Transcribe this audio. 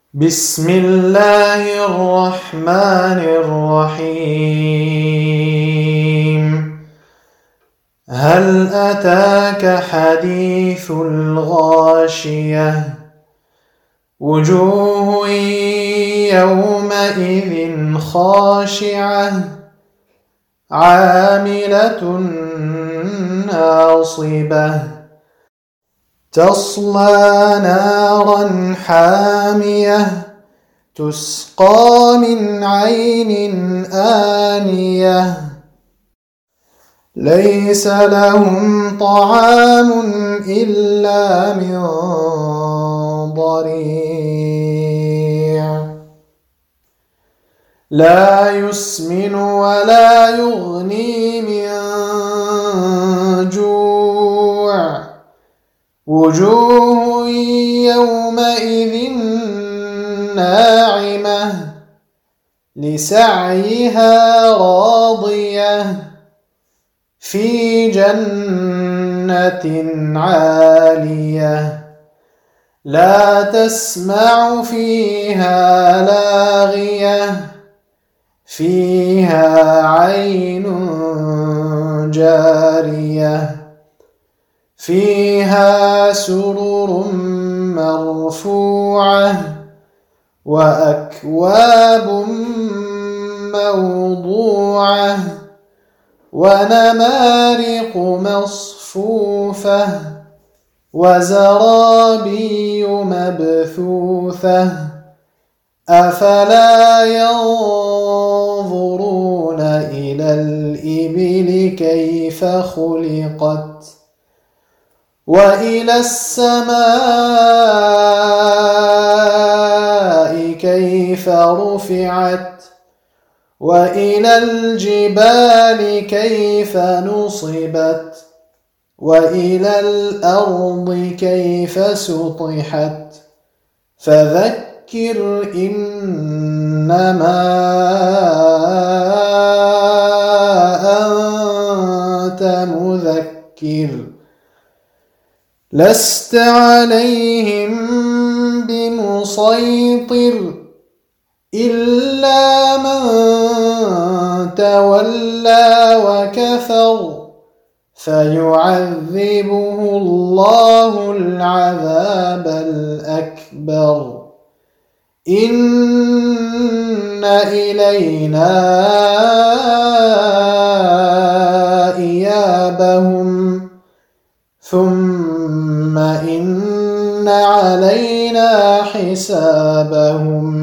بسم الله الرحمن الرحيم. هل أتاك حديث الغاشية؟ وجوه يومئذ خاشعة عاملة ناصبة تصلى نارا حامية تسقى من عين آنية ليس لهم طعام إلا من ضريع لا يسمن ولا يغني من جوع وجوه يومئذ ناعمة لسعيها راضية في جنة عالية لا تسمع فيها لاغية فيها عين جارية فيها سرر مرفوعة وأكواب موضوعة ونمارق مصفوفة وزرابي مبثوثة أفلا ينظرون إلى الإبل كيف خلقت وإلى السماء كيف رفعت وإلى الجبال كيف نصبت وإلى الأرض كيف سطحت فذكر إنما أنت مذكر لست عليهم بمسيطر إلا من تولى وكفر فيعذبه الله العذاب الأكبر إن إلينا إيابهم ثم إن علينا حسابهم